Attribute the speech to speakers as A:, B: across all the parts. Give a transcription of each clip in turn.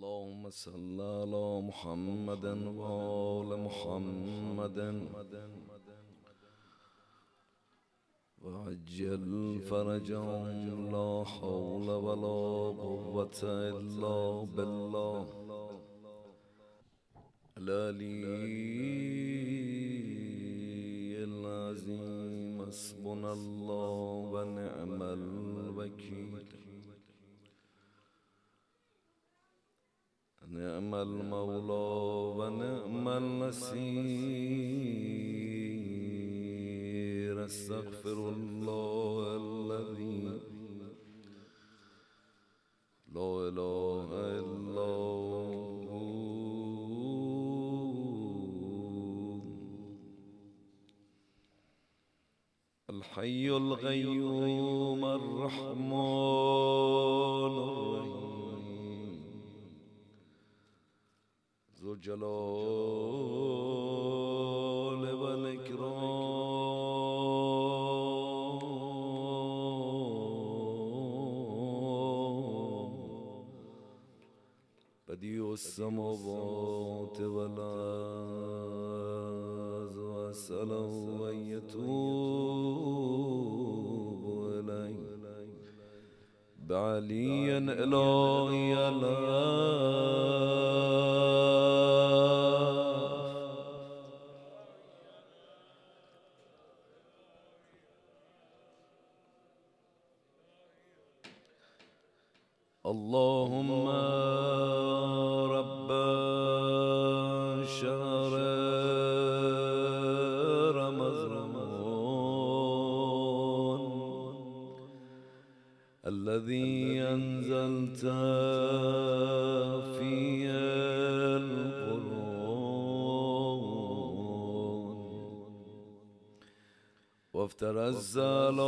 A: اللهم صل على محمد وآل محمد وعجل فرجهم لا حول ولا قوة إلا بالله العلي العظيم. حسبنا الله ونعم الوكيل، نعم المولى ونعم النصير. استغفر الله الذي لا إله إلا هو الحي القيوم الرحمن الرحيم ذو الجلال والإكرام، بديع السماوات والأرض، وأسأله أن يتوب إليه بعلي إلهي اللهم رب شهر رمضان الذي أنزلت فيه القرآن، وافترضت على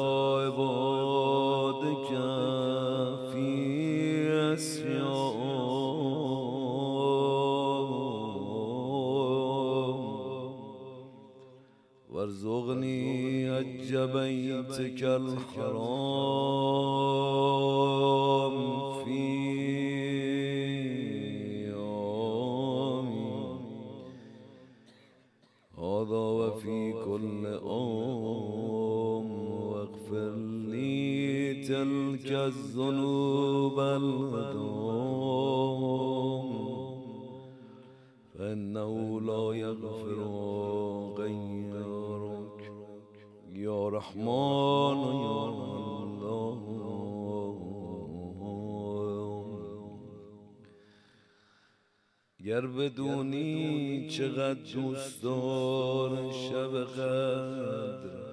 A: عبادك في وارزقني حج بيتك الحرام في يومي هذا وفي كل يوم، واغفر لي تلك الذنوب الهدوم، فإنه لا يغفر غيرك يا رحمن يا الله. گر بدونی چقدر دوست دارم شب قدر،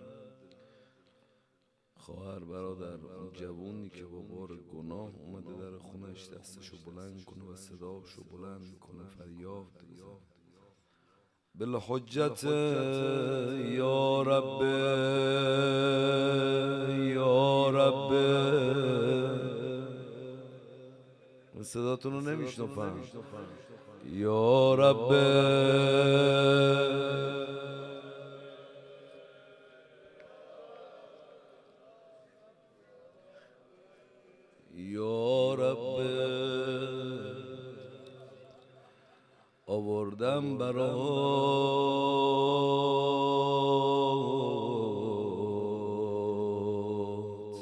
A: خواهر برادر، اون جوونی که با بار گناه اومده در خونش دستشو بلند کنه و صداشو بلند کنه فریاد بزنه بالحجت یا رب یا رب. صداتونو نمیشنفم. یا رب یا رب، آوردم برات.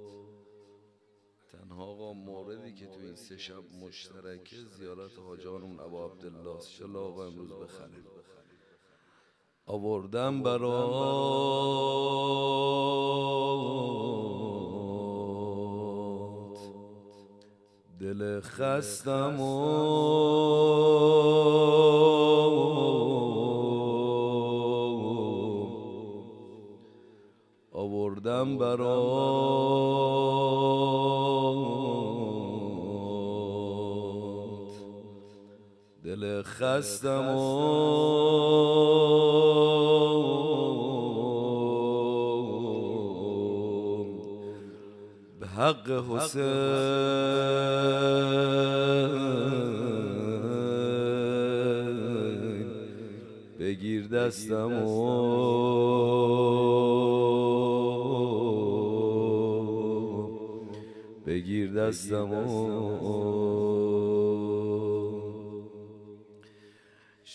A: تنها آقا موردی که تو این 3 شب مشترکه زیارت حاجانمون ابا عبدالله انشالله آقا امروز بخریم. آوردم برات دل خستم آوردم برات دل خستم به حق حسین بگیر دستم بگیر دستمو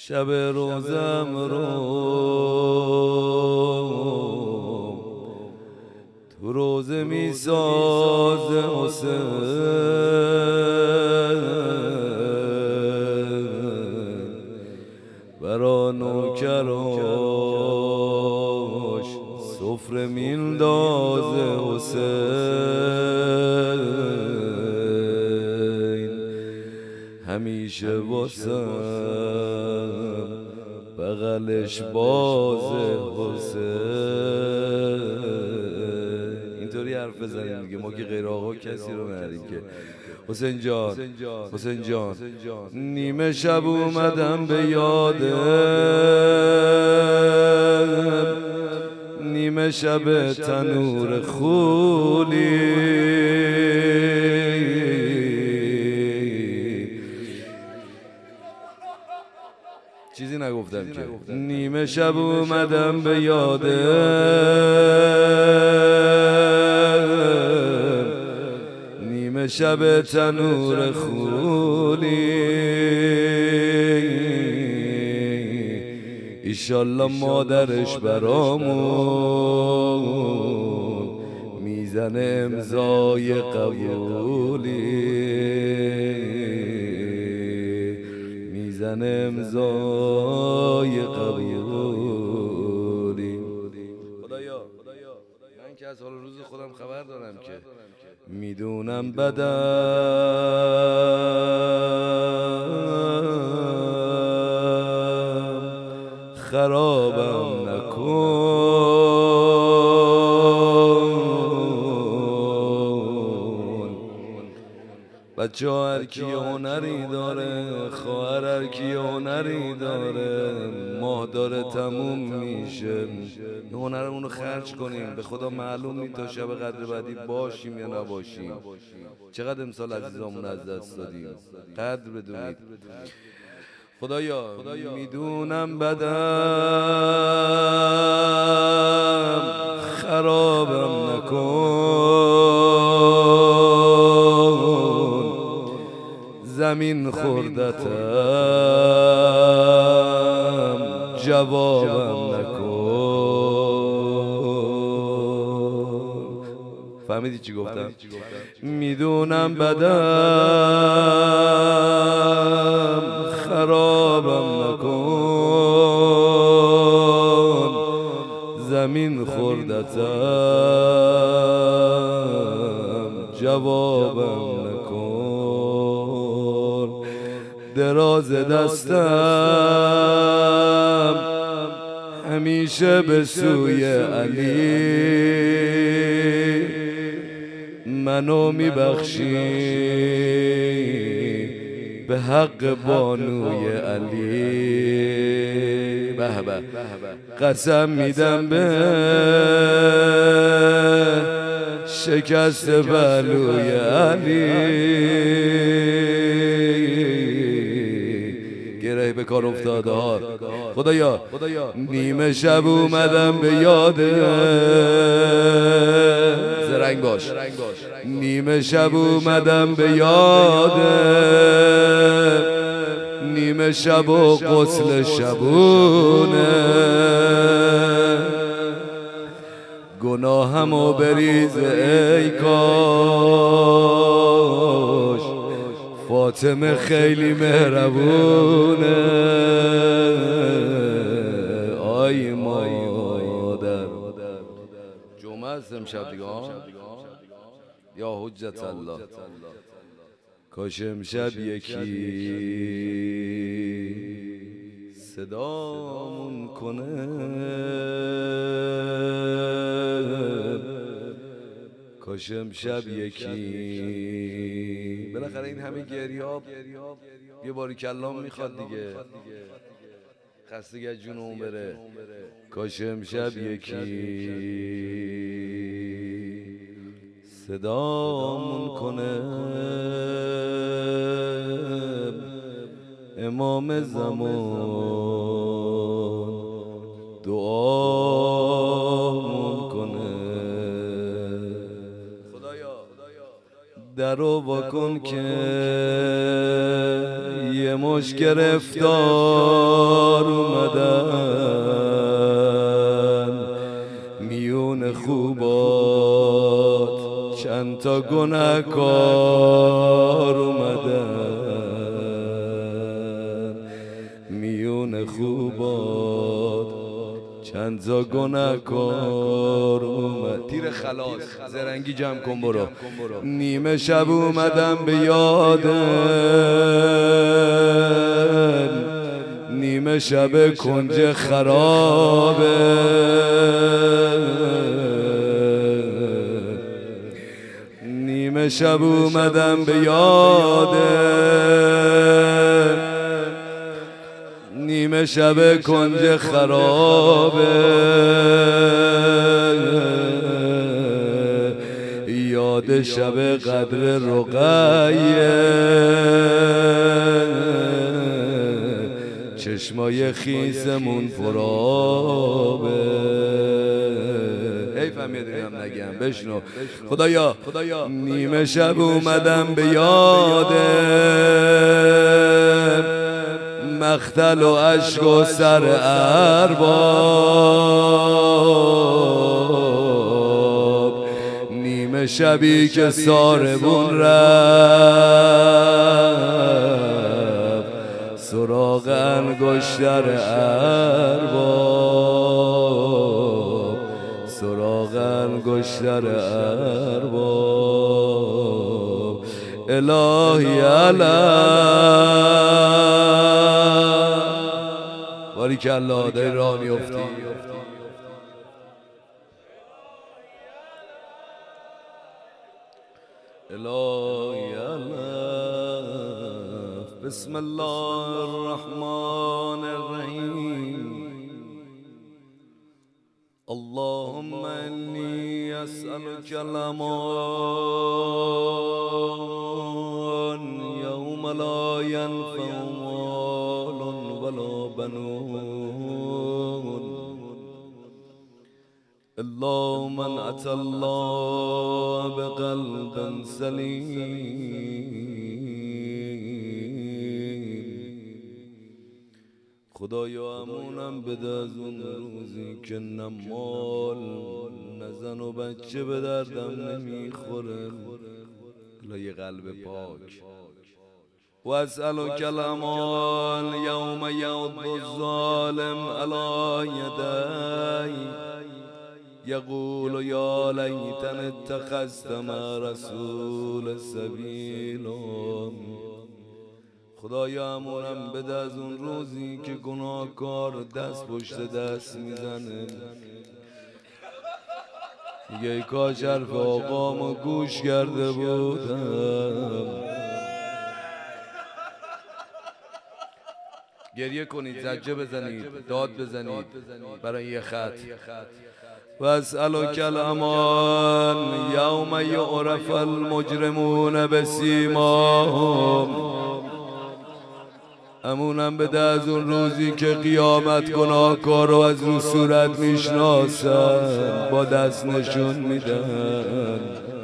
A: شب روزم رو تو روزه می سازه حسین، برا نوکراش سفره میندازه حسین، همیشه واسم بغلش بازه حسین. اینطوری حرف بزنیم دیگه، ما که غیر آقا کسی رو نداریم که. حسین جان، حسین جان، نیمه شب اومدم به یادم، نیمه شب تنور خولی، چیزی نگفتم که. نیمه شب اومدم به یادم، نیمه شب تنور خولی، ایشالله مادرش برامون میزنه امضای قبولی، میزنه امضای قبولی. خدایا من که از حال روز خودم خبر دارم که میدونم بدم، خرابم نکن. بچه ها هر کی هنری داره، خواهر هر کی هنری داره، ماه داره تموم میشه، هنرمون رو خرج کنیم. به خدا معلوم نیست تا شب قدر بعدی باشیم یا نباشیم. چقدر امسال عزیزامون از دست دادیم، قدر بدونید. خدایا میدونم بدم، خرابم نکن، زمین خوردتم جوابم نکن. فهمیدی چی گفتم؟ میدونم بدم، خرابم نکن، زمین خوردتم جوابم نکن. دراز دستم همیشه به سوی علی، منو میبخشی به حق بانوی علی. به به، قسم میدم به شکست پهلوی علی. گره به کار افتاده ها. خدایا نیمه شب اومدم به یاده، زرنگ باش. نیمه شب اومدم به یاده، نیمه شب و غسل شبونه، گناهمو بریز ای کاش، فاطمه خیلی مهربونه. آی مادر، جمعه است امشب دیگه یا حجت الله. کاش امشب یکی صدامون کنه، کاش امشب یکی. بالاخره این همه گریاب یه باری کلام میخواد دیگه، خستگی از جونمون بره. کاش امشب یکی صدامون کنه، امام زمان دعامون کنه. درو واکن که یه مش گرفتار اومدن میون خوبات چند تا گناهکار اومدن میون خوبات چند تا گناهکار اومد. تیر خلاص زرنگی جمع کن برو. نیمه شب اومدم به یادن نیمه شب کنج خرابه نیمه شب اومدم به یادن نیمه شب کنج خرابه یاد شب قدر رقیه چشمای خیسمون پرابه. حیفم یه دونیم نگم بشنو. خدایا نیمه شب اومدم به یادم مختل و عشق و سر ارباب نیمه شبی که ساربون رفت سراغ انگشتر ارباب سراغ انگشتر ارباب. الهی علم باریکالله داری راه میفتی. الهی علف. بسم الله الرحمن الرحیم. اللهم انی اسألک الامان یوم لا ینفع مال ولا بنون الا من اتى الله بقلب سلیم. خدایا امونم بده از اون روزی که نه مال نه زن و بچه به دردم نمیخوره الا یه قلب پاک. و اسألک الامان یوم یعض الظالم علی یدی یقول یا لیتنی اتخذت مع رسول سبیلا. خدایا امونم بده از اون روزی که گناهکار دست پشت دست میزنه میگه ای کاش حرف آقامو گوش کرده بودم. گریه کنید، زجه بزنید، داد بزنید برای یه خط. و اسألک الامان یوم یعرف المجرمون بسیماهم. امونم بده از اون روزی که قیامت گناهکار رو از رو صورت میشناسن با دست نشون میدن.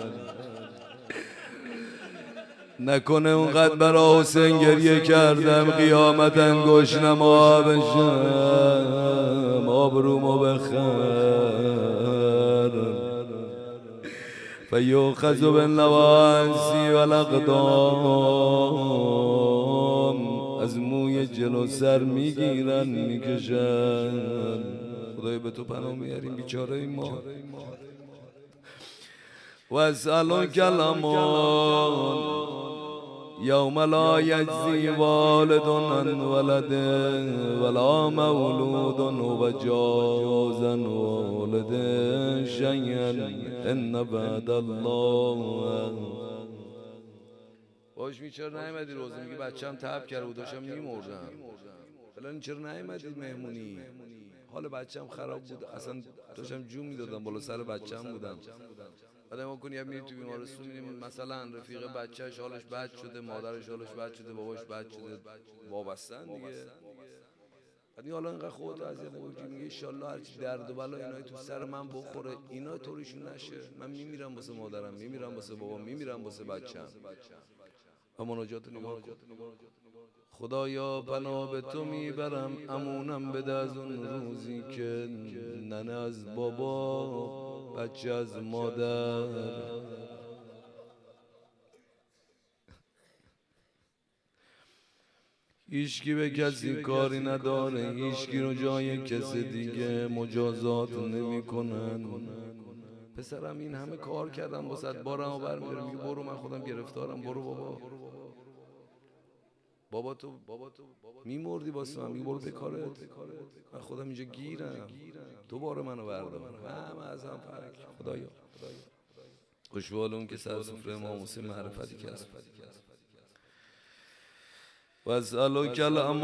A: نکنه اونقدر برا حسین گریه کردم قیامت انگوش نما بشم آبرومو بخر فیوخذ بالنواسی والاقدام. از موی جلو سر میگیرن میکشن. خدای به تو پناه میاریم بیچاره ما. و اسألک الامان یوم لا یجزی والد عن ولده ولا مولود هو جاز عن والده شیئا ان بعد الله. باش می چرا نیومدی روزه؟ میگه بچه‌م تعب کرده بود داشتم میمردم. فلان چرا نیومدی مهمونی؟ حال بچه‌م خراب بود اصلا داشتم جون میدادم بالا سر بچه‌م بودم. بعد ما کنیم میریم تو بیمارستان میبینیم مثلا رفیق بچه‌ش حالش بد شده، مادرش حالش بد شده، باباش بد شده، وابستن دیگه. بعد حالا اینقدر خودت اذیت نکنی، میگه ان شاءالله هر چی درد و بلا اینا تو سر من بخوره اینا طوریشون نشه. من میمیرم واسه مادرم، میمیرم واسه بابام، میمیرم واسه بچه‌م. و مناجات نگاه کن. خدایا پناه به تو میبرم، امونم بده از اون روزی که ننه از بابا، بچه از مادر، هیچکی به کسی کاری نداره، هیچکی رو جای کسی دیگه مجازات نمی کنن. پسرم این همه کار کردم واسه بارمو برمی‌داره، میگه برو من خودم گرفتارم، برو بابا تو میمردی واسه من، میگه برو به کارت، من خودم اینجا گیرم، تو بار منو بردار، همه از هم فرق. خدایا خوشحال اون که سر سفره امام حسین معرفتی کسب. واسألک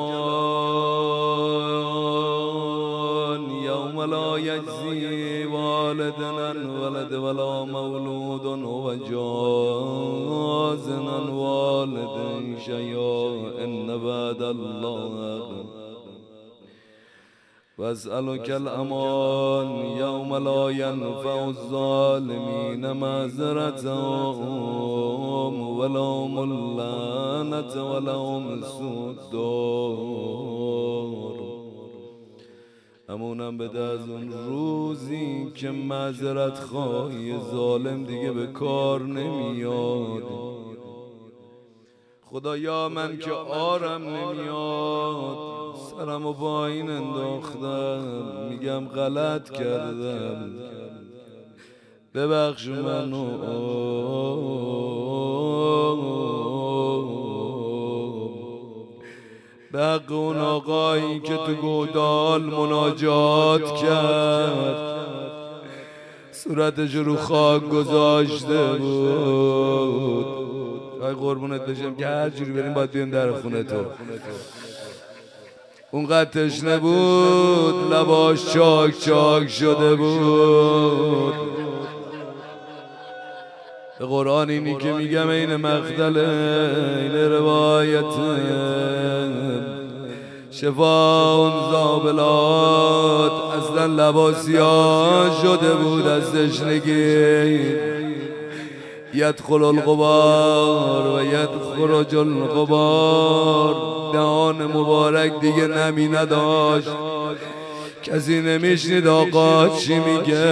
A: الامان یوم لا یجزی والد عن ولد ولا مولود هو جاز عن والد شیئا ان وعد الله. واسألک الامان یوم لا ینفع الظالمین معذرتهم ولهم اللعنة ولهم سوء الدار. امونم بده از اون روزی که معذرت خواهی ظالم دیگه به کار نمیاد. خدایا من که آرم نمیاد، سرمو با این انداختم، میگم غلط کردم، ببخش منو. به حق اون آقایی که تو گودال مناجات کرد، صورتش رو خاک گذاشته بود. ای قربونت بشم که هر جوری بریم باید بیم در خونه تو. اونقدر تشنه بود، لباش چاک چاک شده بود. به قرآن اینی که میگم این مقتله، این روایت شفا اون زابلات اصلا لباسیان شده بود از تشنگی. یدخل الغبار و یدخرج الغبار، دهان مبارک دیگه نمی نداشت، کسی نمیشنید آقا چی میگه.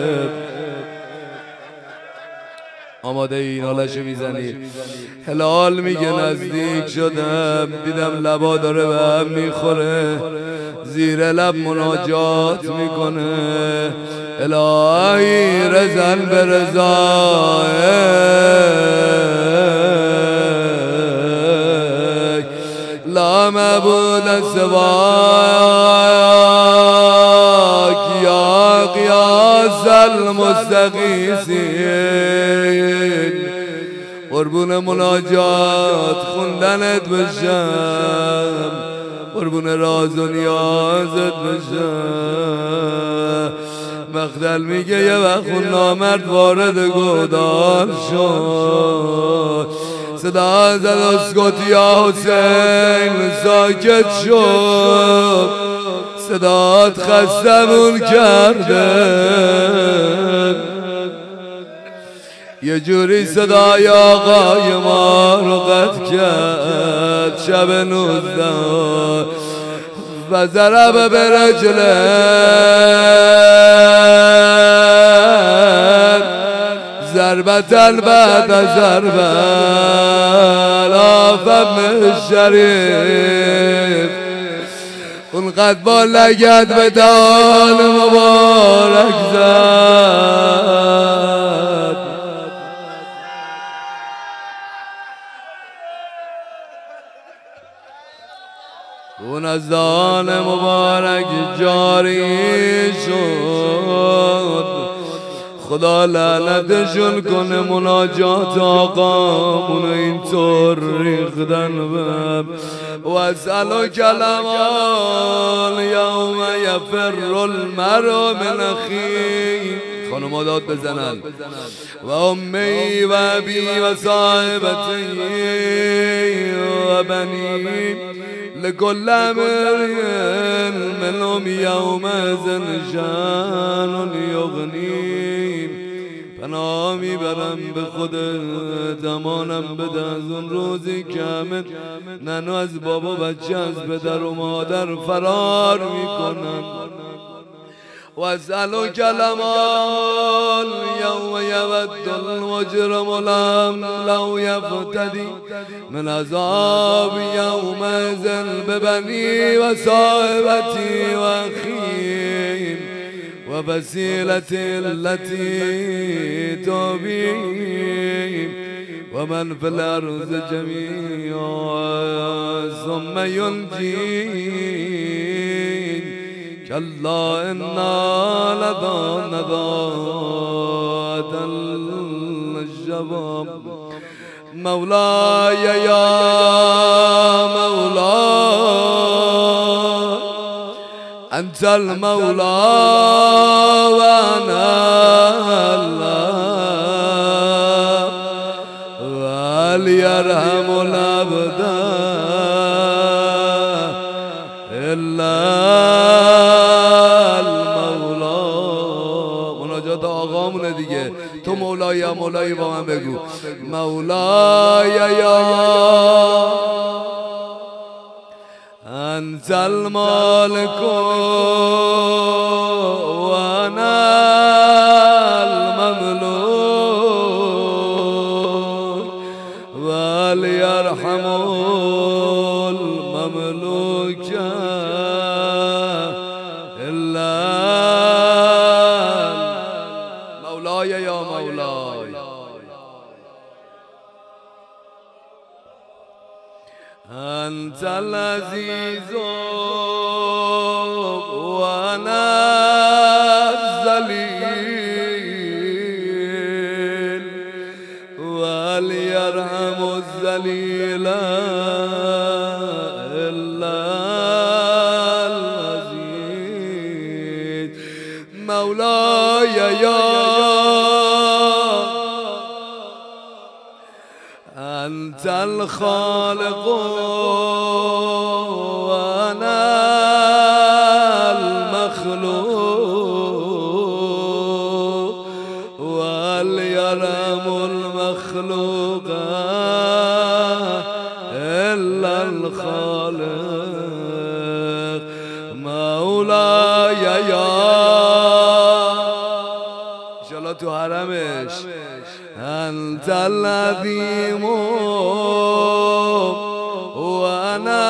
A: آماده این حالشو میزنی؟ هلال میگه نزدیک شدم، دیدم لبا داره به هم میخوره، زیر لب مناجات میکنه، الهی رزن به رضایک، لا معبود سواک یا قیاس المستغیثین. قربون مناجات خوندنت بشم، قربون راز و نیازت بشم. مقتل میگه یه وقت اون نامرد وارد گودال شد، صدا زد اسکت یا حسین، ساکت شد، صدات خستمون کرده. یه جوری صدای آقای ما رو قطع کرد. شب 19 و ضرب به رجله ضربتن بعد ضربه لا فم شریف. اونقدر با لگد به دان مبارک زد. اون از دان مبارک جاری شد. خدا لعنتشون کنه، مناجات آقامون اینطور ریختن بهم. و اسألک الامان یوم یفر المرء من اخیه. خانوما داد بزنن. و امی و ابی و صاحبتی و بنی لکل امرئ منهم یومئذ شأن یغنی. پناه میبرم به خودت، امانم بده از اون روزی که همه ننو از بابا بچه از پدر و مادر فرار میکنن. واسألك الأمان يوم يود المجرم لو يفتدي من عذاب يومئذ ببني وصاحبتي وأخيه وفصيلتي التي تؤويه ومن في الأرض جميعا ثم ينجيه كلا إنا لذات الجباب. مولاي يا مولاي أنت المولى وأنا العبد وهل يرحم العبد إلا آقامونه دیگه. تو مولای یا مولایی با من بگو. مولای یا انت المالک و انا المملوک وهل يرحم المملوک الا یا مولاي. أنت العزيز وأنا الذليل وهل يرحم الذليل إلا العزيز. مولاي يا أنت الخالق وأنا المخلوق وهل يرحم المخلوق إلا الخالق. مولاي يا إن شاء الله تو حرمش. أنت العظيم وأنا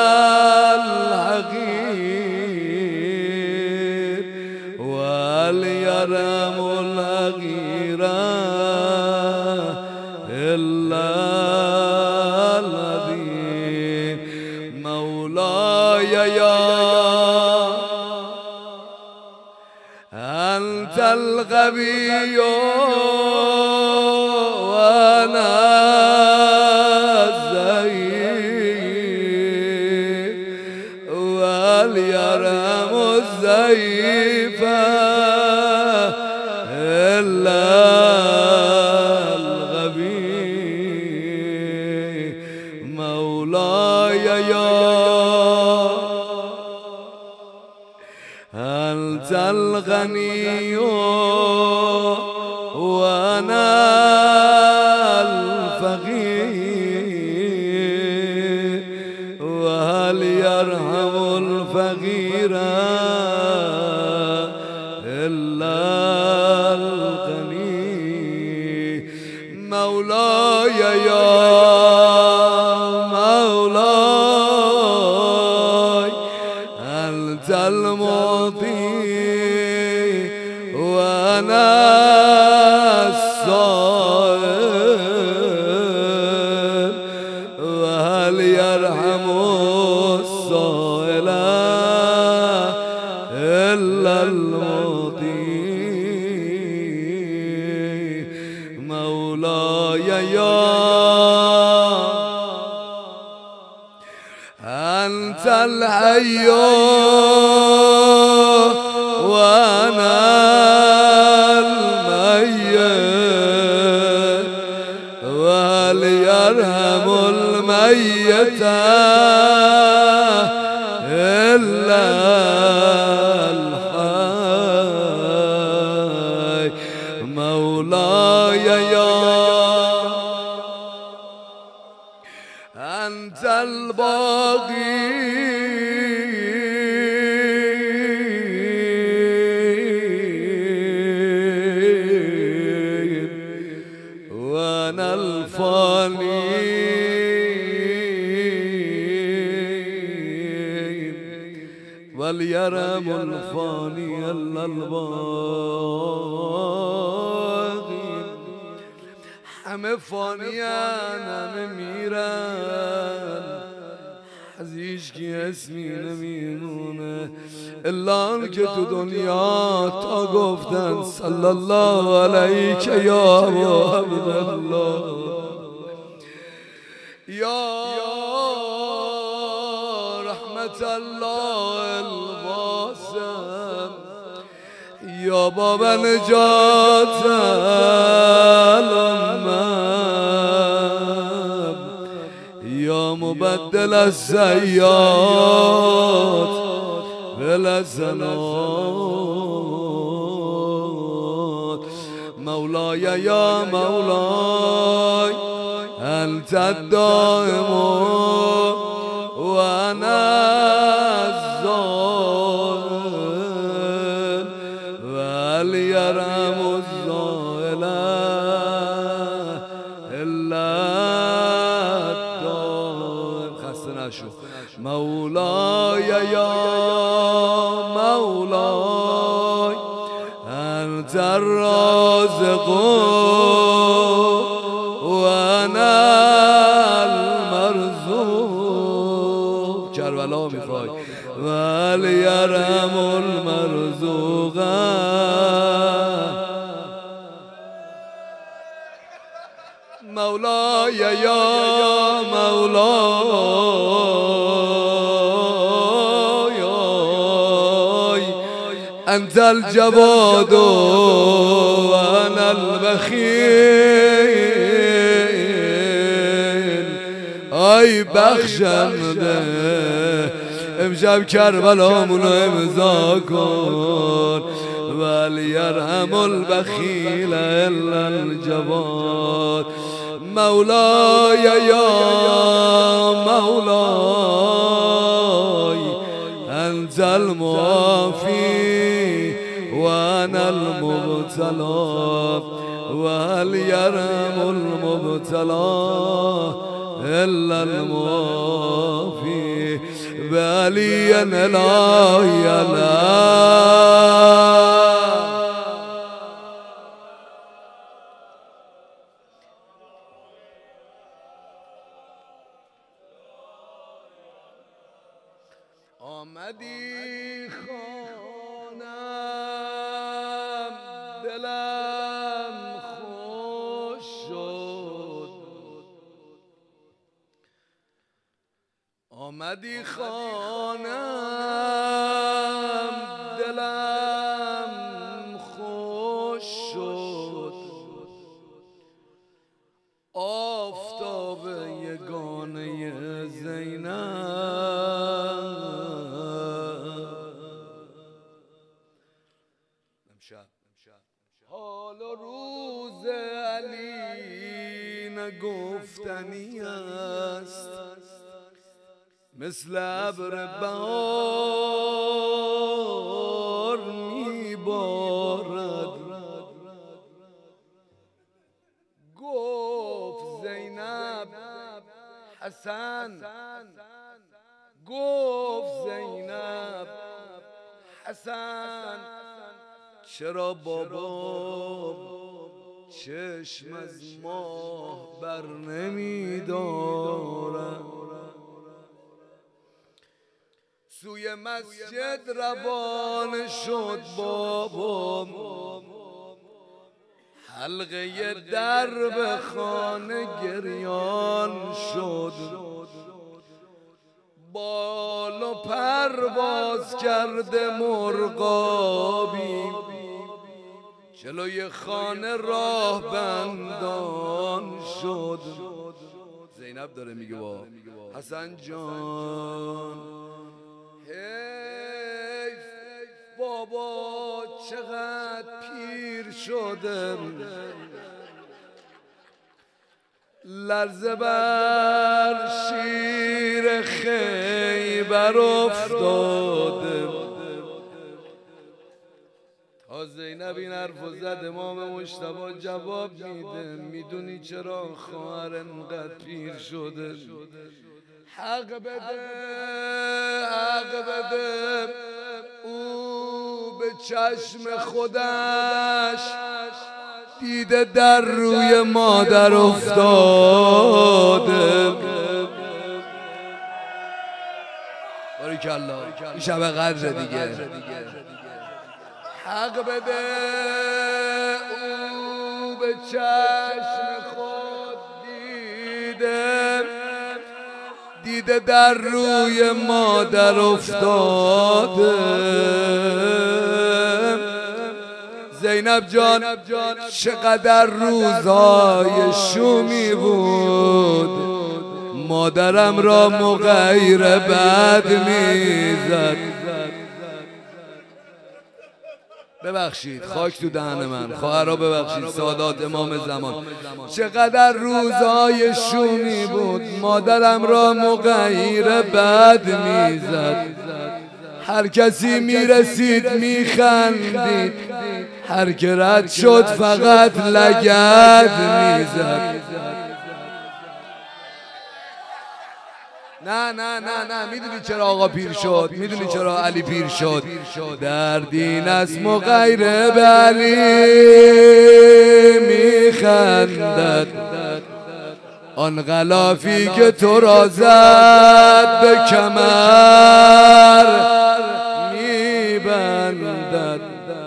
A: الحقير وهل يرحم الحقير إلا العظيم. مولاي يا أنت القوي وأنا الضعيف وهل يرحم الضعيف إلا الغبي. مولاي يا أنت الغني وأنا الفقير وهل يرحم الفقير إلا الغني. مولاي يا مولاي أنت المعطي وأنا الصائل وهل يرحم الصائل إلا المعطي. مولاي يا أنت الحي وأنا الميت وهل يرحم الميت إلا الحي. مولاي وانا الفاني واليرم الفاني الا الباقي. همه فانیان همه میرن، از هیچکی اسمی نمیمونه الا آن که تو دنیا تا گفتن صلی الله علیک یا ابا عبدالله یا رحمت الله الواسع یا باب نجات الامم یا مبدل السیئات بالحسنات. مولاي يا مولاي أنت الدائم وأنا الزائل واليرم الزائل إلا الدائم. خسته نشو. مولاي يا مولاي أنت الرازق وأنا المرزوق. کربلا میخوای واليرم المرزوق. مولاي يا مولاي أنت الجواد وأنا البخيل. آی بخشنده امشب کربلامونو امضا کن. واليرحم البخیل الا الجواد. مولاي يا مولاي أنت المعافي وأنا المبتلى واليرم المبتلى إلا المعافي. بعلي إلهي آمدی خانم دلم خوش شد. آمدی خانم دلم خوش شد. آفتاب یگانه زینب حال و روز علی نگفتنی است. مثل ابر بهار میبارد. گفت زینب حسن، گفت زینب حسن چرا بابا چشم از ماه بر نمی دارد. سوی مسجد روان شد بابا، حلقه درب خانه گریان شد. بال و پرواز کرده مرغابی جلوی خانه راه بندان شد. زینب داره میگه با حسن جان حیف بابا چقدر پیر شده، لرزه بر شیر خیبر افتاده. تا زینب این حرفو زد امام مجتبی جواب میده میدونی چرا خواهر انقدر پیر شده؟ حق بده، حق بده. او به چشم خودش دیده در روی مادر افتاده. باریکالله، این شب قدر دیگه. حق بده، او به چشم خود دیده در روی مادر افتاده. زینب جان چقدر روزای شومی بود، مادرم را مغیر بد میزد. ببخشید، خاک تو دهن من، خواهرها ببخشید، سادات امام زمان. چقدر روزای شومی بود، مادرم را مغیر بد میزد. هر کسی میرسید میخندید، هر که رد شد فقط لگد میزد. نه نه نه نه، میدونی چرا آقا پیر شد؟ میدونی چرا علی پیر شد؟ در دین اسم و غیر به علی میخندد، آن غلافی که تو را زد به کمر میبندد.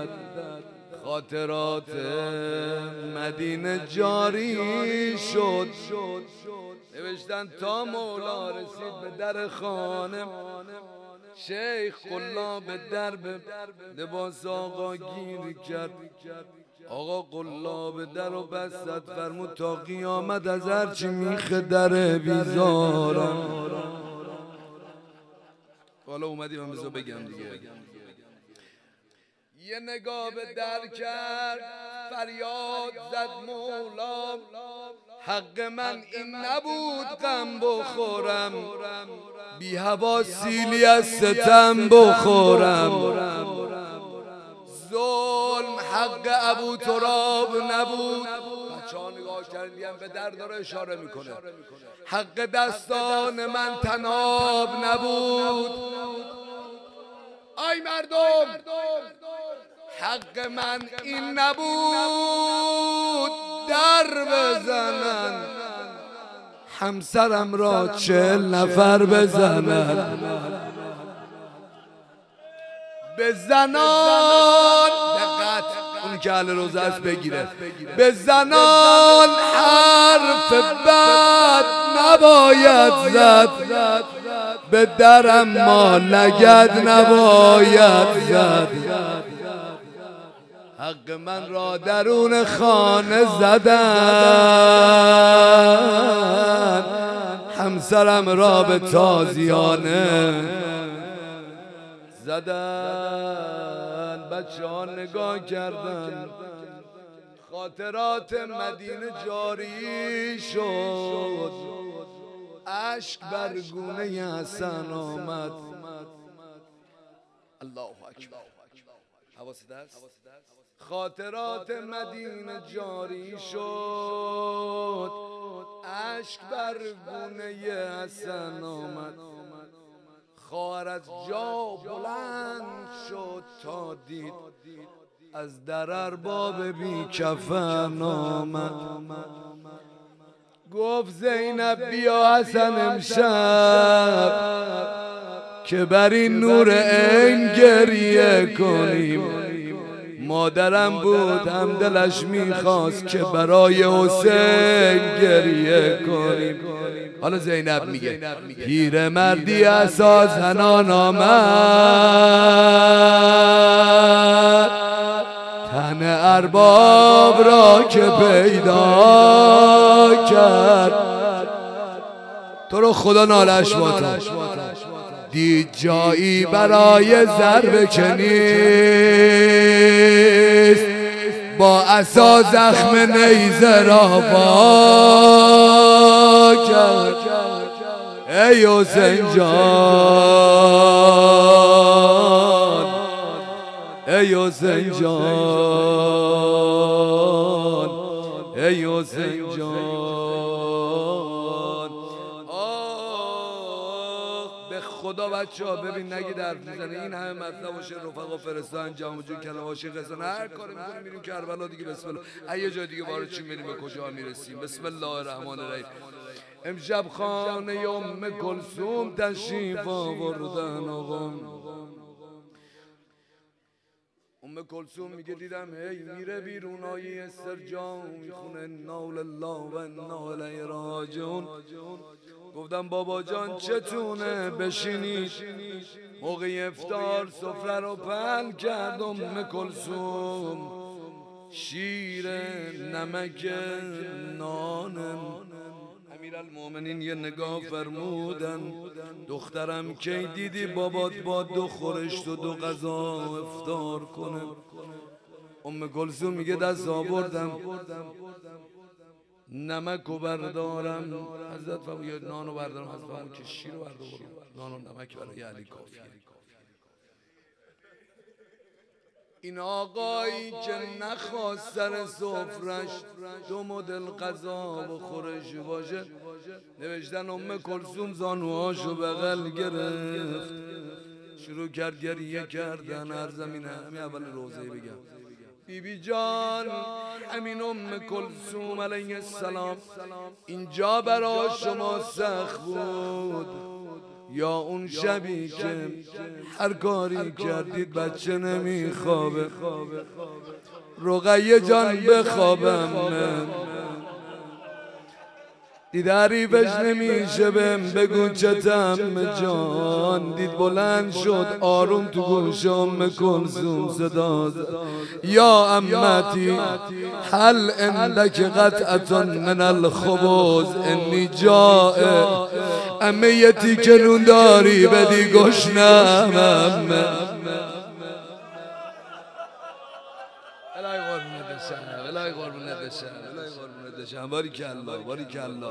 A: خاطرات مدینه جاری شد، نوشتن تا مولا رسید به در خانه، شیخ قلا به درب لباس آقا گیر کرد. آقا قلا به در و بست، فرمود تا قیامت از هرچی میخه در بیزارم. حالا اومدی من بذار بگم دیگه. یه نگاه به در کرد، فریاد زد مولا، حق من این نبود غم بخورم، بی هوا سیلی از ستم بخورم. ظلم حق ابو تراب نبود. بچه ها نگاه کردیم به در داره اشاره میکنه. حق دستان من تناب نبود. آی مردم، حق من این نبود در بزنن، همسرم را 40 نفر بزنن. به زنان دقت، اون که اهل روزه است بگیره، به زنان حرف بد نباید زد، به درم ما لگد نباید زد. حق من را درون خانه زدن، همسرم را به تازیانه زدن. بچه ها نگاه کردن، خاطرات مدینه جاری شد، اشک بر گونه حسن آمد. الله اکبر. حواست هست؟ خاطرات مدینه جاری شد، اشک بر گونه حسن آمد. خواهر از جا بلند شد تا دید از در ارباب بی کفن آمد. گفت زینب بیا حسن امشب که بر این نور عین گریه کنیم. مادرم بود هم دلش میخواست که برای حسین گریه کنیم. حالا زینب میگه پیر مردی اساس زنان آمد، تن ارباب را که پیدا کرد. تو رو خدا نالش با تو، دید جایی برای ضرب که نیست، با عصا زخم نیزه را باز کرد ای حسین جان ای حسین جان ای حسین جان. به خدا بچه‌ها ببین نگید حرف میزنه این همه مطلب باشه رفقا فرستادن جمع جون کلمه عاشق رسانه هر کاری می‌کنیم میریم کربلا دیگه. بسم الله یه جای دیگه وارد چی میریم به کجا میرسیم. بسم الله الرحمن الرحیم. امشب خانه ام کلثوم تشریف آوردن آقا. ام کلثوم میگه دیدم هی میره بیرون آیه استرجاع میخونه انا لله و انا الیه راجعون. گفتم بابا جان چتونه بشینید. موقع افطار سفره رو پهن کرد ام کلثوم شیر نمک نان. امیرالمومنین یه نگاه فرمودن دخترم کی دیدی بابات با 2 خورشت و 2 غذا افطار کنه؟ ام کلثوم میگه دست آوردم نمک بردارم. حضرت فرمود نانو بردارم. حضرت فرمود که شیر رو بردارم نان و نمک برای علی کافیه. این آقایی که نخواست سر سفرش 2 مدل غذا و خورش باشه نوشتن ام کلثوم زانوهاشو بغل گرفت شروع کرد گریه کردن. هر زمینه همین اول روزه بگم بیبی جان همین ام کلثوم علیه السلام اینجا برای شما سخت بود یا اون شبی که هر کاری کردید بچه نمیخوابه؟ رقیه جان بخوابم دید حریفش نمیشه بهم بگو چتم جان. دید بلند شد آروم تو گوش ام کلثوم صدا یا امتی هل عندک قطعه من الخبز انی جائع. امه یه تیکه نون داری بدی گشنم امه. الهی قربونت بشم الهی قربونت بشم الهی قربونت بشم. باریکالله باریکالله.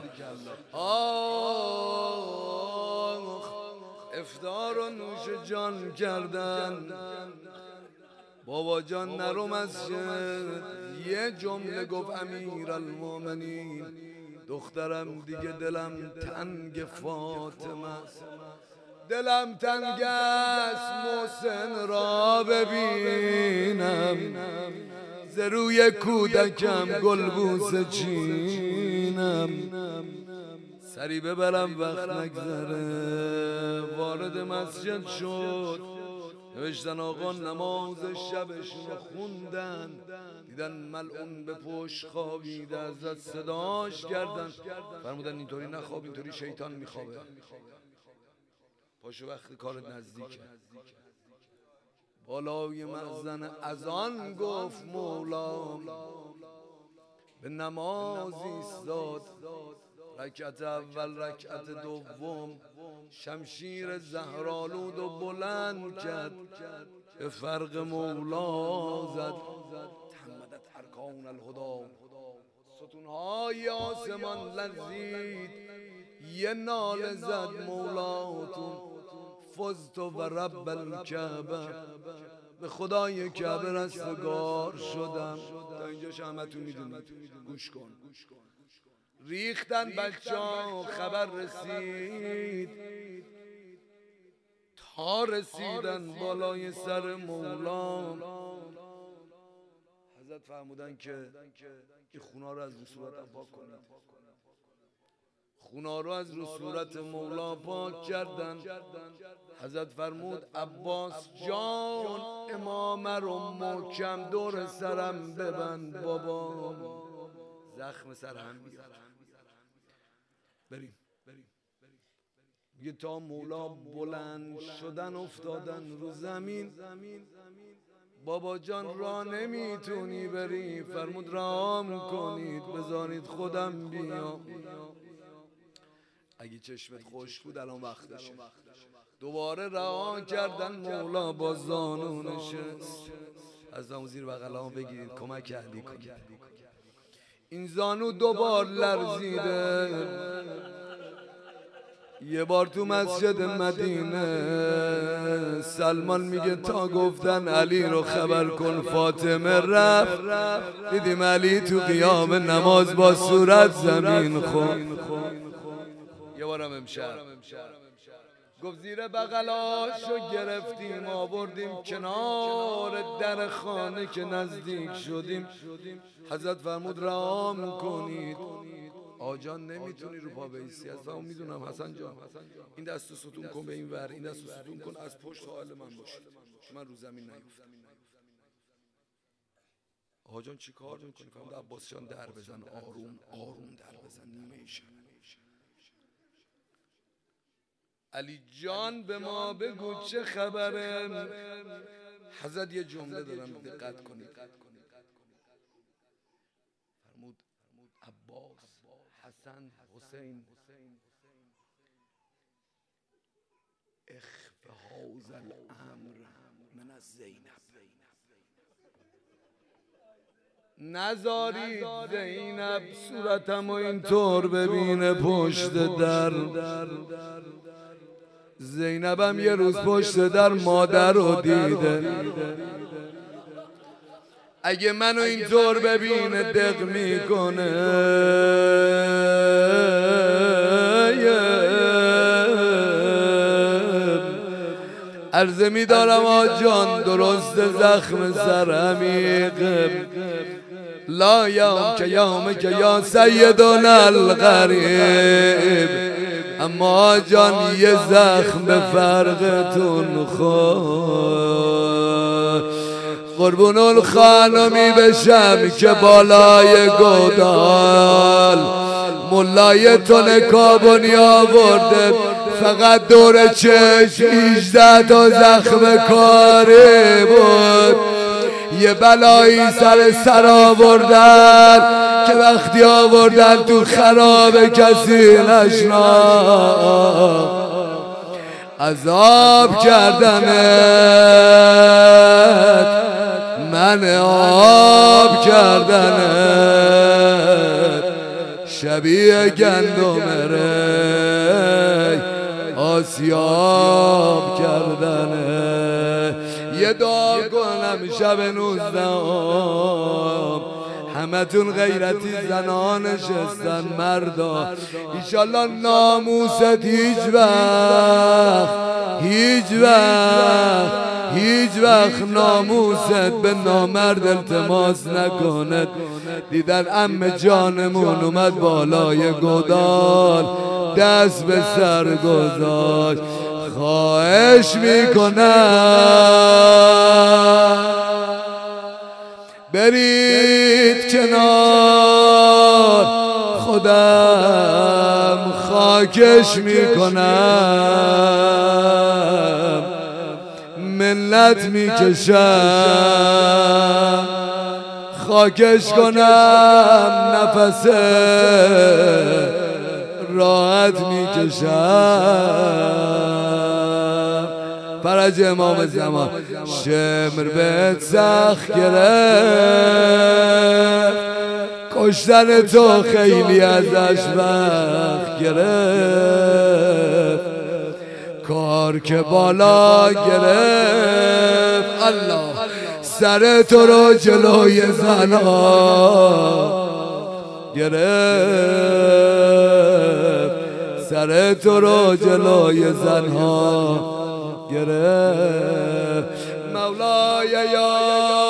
A: افطار و نوش جان کردن. بابا جان نرو مسجد یه جمله گفت امیرالمومنین دخترم دیگه دلم تنگ فاطمه است. دلم تنگ است محسن را ببینم ز روی کودکم گلبوسه چینم. سری ببرم وقت نگذره. وارد مسجد شد نوشتن آقا نماز شبشون خوندن دیدن ملعون به پشت خوابیده ازت صداش کردن. فرمودن اینطوری نخواب اینطوری شیطان میخوابه. پاشو وقت کارت نزدیکه. بالای مأذن اذان گفت مولا به نماز ایستاد. رکعت اول رکعت دوم شمشیر زهرآلود و بلند کرد به فرق مولا زد. تمدت ارکان الهدی ستونهای آسمان لرزید. یه ناله زد مولاتون فزت و رب الکعبه به خدای کعبه رستگار شدم. تا اینجاش همتون میدونید گوش کن. ریختن بچه‌ها خبر رسید تا رسیدن بالای سر مولا. حضرت فرمودن که این خونا رو از رو صورتم پاک کنید. خونا رو از رو صورت مولا پاک کردن. حضرت فرمود عباس جان امامه رو محکم دور سرم ببند بابا زخم سرم میاد. بریم. میگه تا مولا بلند شدن افتادن رو زمین. بابا جان را نمیتونی بری. فرمود رام کنید بذارید خودم بیام. اگه چشمت خوش بود الان وقتشه. دوباره رها کردن مولا با زانو نشست. از همون زیر بغلام بگیرید کمک علی کنید. این زانو 2 بار لرزیده. یه بار تو مسجد مدینه سلمان میگه تا گفتن علی رو خبر کن فاطمه رفت، دیدیم علی تو قیام نماز با صورت زمین خون. یه بارم امشب گفت زیر بغلاشو گرفتیم آوردیم کنار در خانه که نزدیک شدیم حضرت فرمود رها میکنید. آجان نمیتونی رو پا بیستی، از اون میدونم حسن جان این دستو ستون کن به این ور، این دستو ستون کن از پشت حال من باشید من رو زمین نیفتم. آجان چی کار میکنی؟ فرمود عباس جان در بزن، آروم آروم در بزن نیمه شب. علی جان به ما بگو چه خبره؟ حضرت یه جمله دارم دقت کنید. فرمود عباس، حسن، حسین اخف هذا الامر من الزینب، نذارید زینب صورتمو اینطور ببینه پشت در. زینبم یه روز پشت در مادر رو دیده، اگه منو اینطور ببینه دق میکنه. عرضه میدارم آجان درست زخم سر عمیق، لا یوم که یوم که یا سیدنا الغریب، اما جان یه زخم به فرقتون خود. قربون الخانمی بشم که بالای گودال ملای تو نکابونی آورده، فقط دور چشم 18 تا زخم کاری بود. یه بلایی سر آوردن که وقتی آوردن تو خراب کسی نشناخت. عذاب کردنت من آب کردنت، شبیه گندم ری آسیاب کردنت. یه دعا کنم شب 19 همتون غیرتی زنان نشستن مردا، ایشالله ناموست هیچ وقت ناموست به نامرد التماس نکند. دیدن عم جانمون اومد بالای گودال دست به سر گذاشت، خواهش میکنم برید کنار، خودم خاکش میکنم، منت میکشم خاکش کنم، نفس راحت میکشم. فرج امام زمان شمر بهت سخت گرفت، کشتن تو خیلی ازش وقت گرفت، کار که بالا گرفت. الله سر تو رو جلوی زنا گرفت، سر تو رو جلوی زنها گرفت. مولای یا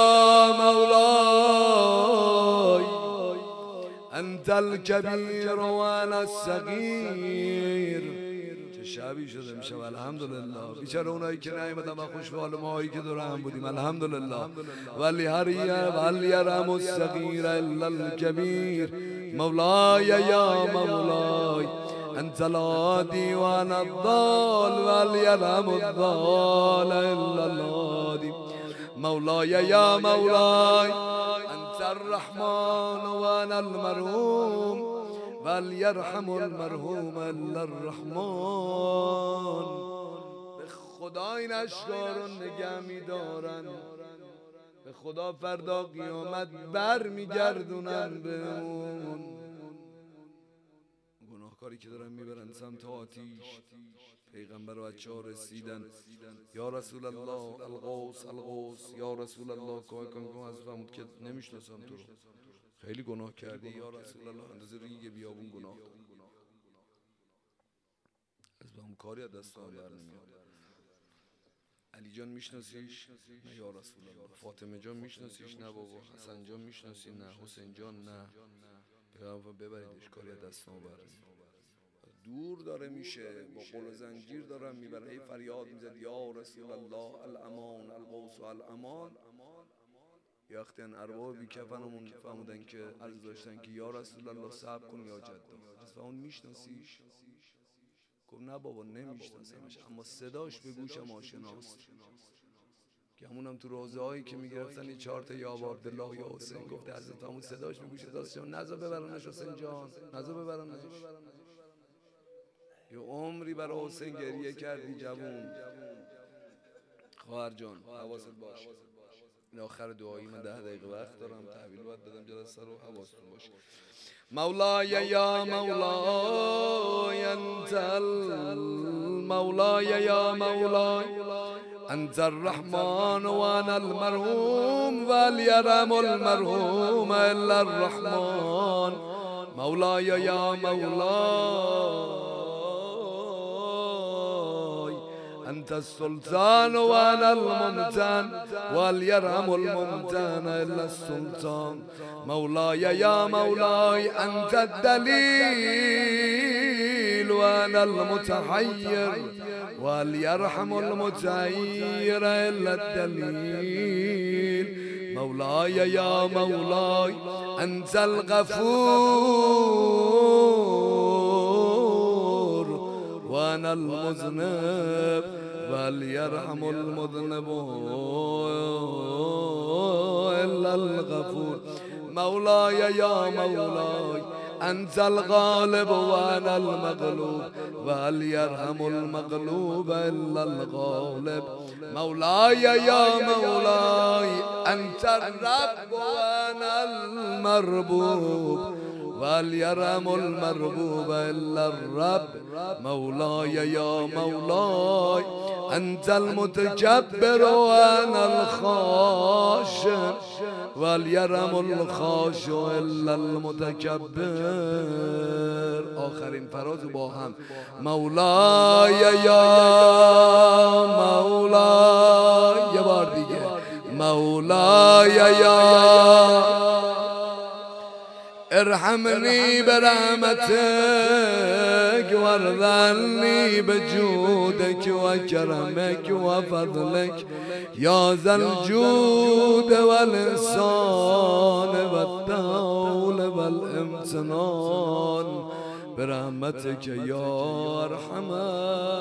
A: مولای انت الکبیر و انا الصغیر. چه شبی شده میشه الحمدلله. بیچاره اونایی که نیومدن و خوش به حال ماهایی که دور هم بودیم الحمدلله. ولی هر یرحم الصغیر الا الکبیر. مولای یا مولای انت الهادی و انا الضال وليرحم الضال الا الهادی. مولای یا مولای انت الرحمن و انا المرحوم وليرحم المرحوم الا الرحمن. به خدا این اشکار رو نگه می‌دارن، به خدا فردا قیامت بر میگردونن بهمون. کاری که دارن میبرن سمت آتیش. پیغمبر و بچه‌ها رسیدن، یا رسول الله الغوث الغوث، یا رسول الله کمک کن. از فرمود که نمیشناسم تو رو، خیلی گناه کردی یا رسول الله، اندازه ریگ بیابون گناه داری. از به اون کاری از دست من برنمیاد. علی جان میشناسیش؟ نه یا رسول الله. فاطمه جان میشناسیش؟ نه بابا. حسن جان میشناسی؟ نه. حسین جان؟ نه. پیغمبر ببریدش، کاری از دست ما برنمیاد. دور داره میشه، با قل و زنجیر دارن میبرن، ای فریاد میزد یا رسول الله الامان الغوث الامان. یا وقتی ارباب بی کفنمون فهمودن که عرض داشتن که یا رسول الله صبر کن یا جدا، از فهمون میشناسیش؟ گفت نه بابا نمیشناسمش، اما صداش به گوشم آشناست. که همونم تو روزه هایی که میگرفتن این 4 تا یا عبدالله یا حسین، گفته حضرت همون صداش به گوش داشت، نزا ببرنش حسین جان، نزا ببرنش. یه عمری برای حسین گریه کردی جوون. خواهر جان حواست باشه، این آخر دعایی، من 10 دقیقه وقت دارم، تحویل باید بدم جلسه رو، حواستون باشه. مولاي يا مولاي أنت المولاي يا مولاي أنت الرحمن وأنا المرحوم وليرحم المرحوم إلا الرحمن. مولاي يا مولاي أنت السلطان وأنا الممتن وليرحم الممتن إلا السلطان. مولاي يا مولاي أنت الدليل وأنا المتحير وليرحم المتحير إلا الدليل. مولاي يا مولاي أنت الغفور وأنا المذنب وليرحم المذنب إلا الغفور. مولاي يا مولاي أنت الغالب وأنا المغلوب وليرحم المغلوب إلا الغالب. مولاي يا مولاي أنت الرب وأنا المربوب وليرحم المربوب إلا الرب. مولاي يا مولاي أنت المتكبر وأنا الخاشع وليرحم الخاشع إلا المتكبر. آخرین فراز با هم. مولاي يا مولاي، یه بار دیگه. مولاي يا ارحمني برحمتك وارضني بجودك وكرمك وفضلك يا ذا الجود والإحسان والطول والامتنان برحمتك يا أرحم